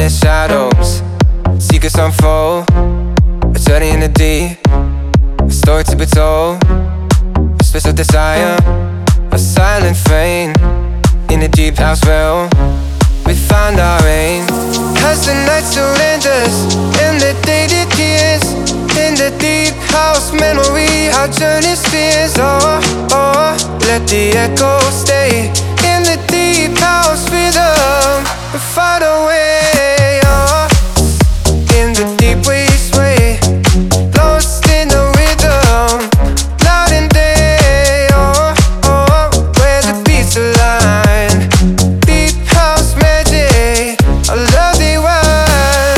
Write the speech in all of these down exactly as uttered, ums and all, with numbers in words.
moonlit shadows, secrets unfold, eternity in the deep, a story to be told, a space of desire, a silent flame. In the deep house realm, we find our aim. As the night surrenders and the day decayes, in the deep house memory, our journey spins. Oh, oh, let the echo stay in the deep house rhythm. We find a way, oh, in the deep we sway, lost in the rhythm, night and day. Oh, oh, where the beats align, deep house magic, I love the wine.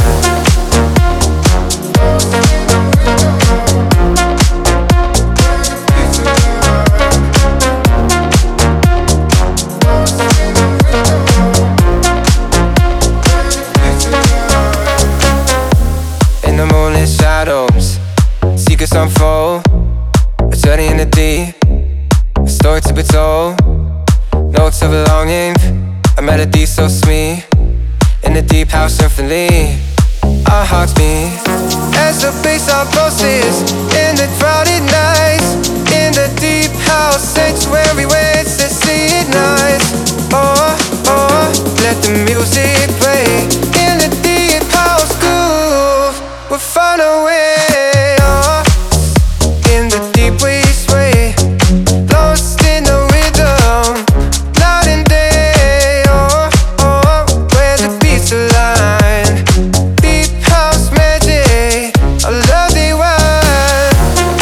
In the moonlit shadows, secrets unfold, eternity in the deep, a story to be told, notes of longing, a melody so sweet. In the deep house symphony, our hearts beat as the bass our pulses in the crowded nights. In the deep house sanctuary waits to see it nice. Oh, oh, let the music play in the deep house groove. We'll find a way, oh, in the deep we sway, lost in the rhythm, night and day. Oh, oh, where the beats align, deep house magic, I love the wine.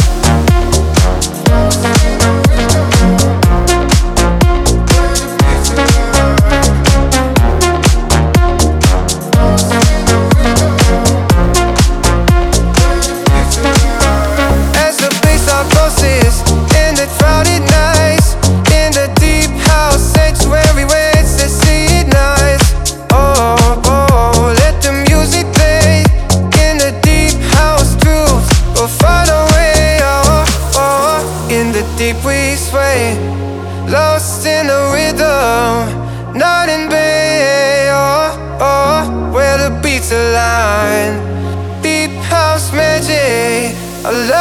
As the bass our pulses in the crowded nights, in the deep house sanctuary waits to see it nice. Oh, oh, let the music play in the deep house grooves. We'll find a way, oh, oh, in the deep we sway, lost in the rhythm, night and day. Oh, oh, where the beats align, deep house magic, I love